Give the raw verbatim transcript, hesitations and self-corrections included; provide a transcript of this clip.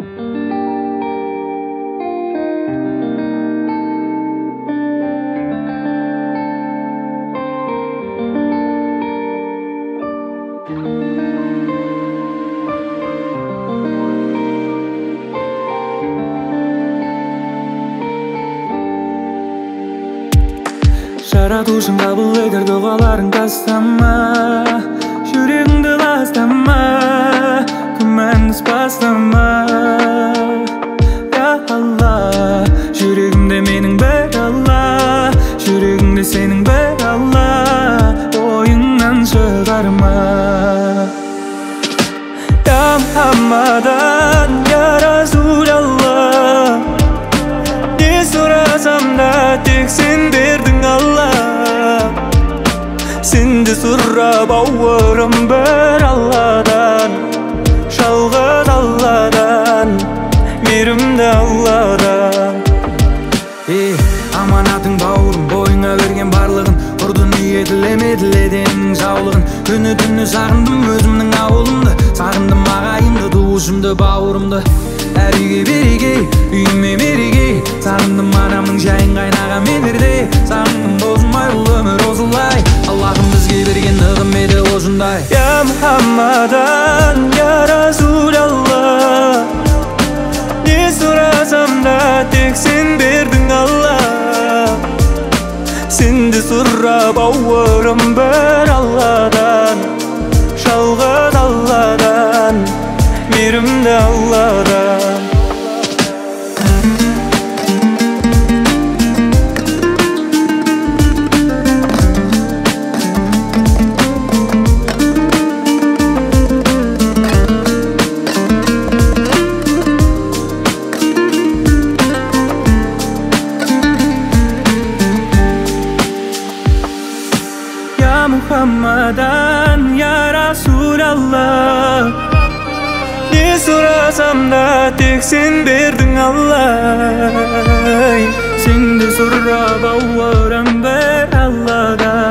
Жаратушың қабыл етер дұғаларың тастама, жүрегіңді ластама, күмәнді бастама. Я Алла, жүрегімде менің бір Алла, жүрегімде сенің бір Алла, ойыңнан шығарма. Я Мухаммадан, я Расулалла, не сұрасам да тек сен бердің Алла. Сенді сұрап ауырым бір Алладан, жалғыз Алладан, мейірімді Алладан. Ей, аманатың бауырым, бойыңа берген барлығын, құр дүние тілеме тіледенің жаулығын. Күні түні сағындым өзімнің ауылымды, сағындым ағайынды, туысымды, бауырымды. Әр үйге береке, үйіме мереке, сағындым анамның жайын қайнаған менерде. Сағындым бозылмай бұл өмір осылай, Аллахым бізге берген нығым еді осындай. Я Мухаммадан, я Расулалла, не сұрасам да тек сен бердің Алла. Сенді сұрап ауырым бір Алладан, жалғыз Алладан, мейірімді Алладан. Ya Muhammadan, ya Rasulallah, ne sorasam da tek sen berдің Алла. Сенді сұрап ауырам бір Алладан,